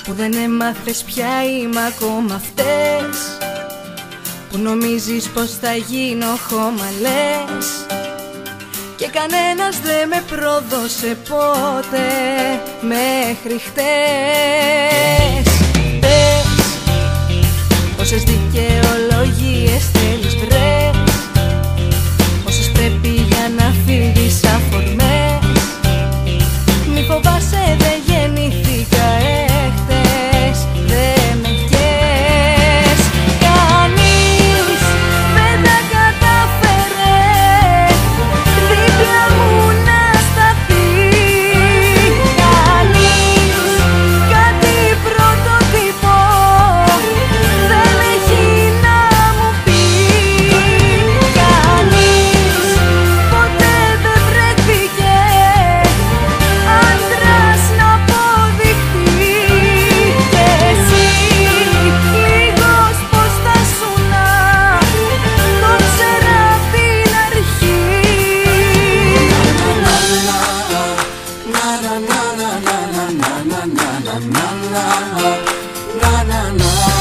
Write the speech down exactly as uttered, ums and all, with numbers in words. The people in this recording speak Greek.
που δεν έμαθες πια είμαι ακόμα αυτές, που νομίζεις πως θα γίνω χωμαλές και κανένας δεν με πρόδωσε ποτέ μέχρι χτες. Πες πόσες δικαιολογίες θέλεις βρες, πόσες πρέπει για να φύγεις αφορμές. Μη φοβάσαι, δεν γεννήθηκα έχτες, δεν με κες. Κανείς δεν τα κατάφερε δίπλα μου να σταθεί. Κανείς κάτι πρωτότυπο δεν έχει να μου πει. Κανείς ποτέ δεν βρέθηκε άντρας να αποδειχτεί. Και εσύ λίγος πως θα σουνα, το ξέρα απ' την αρχή. Na na na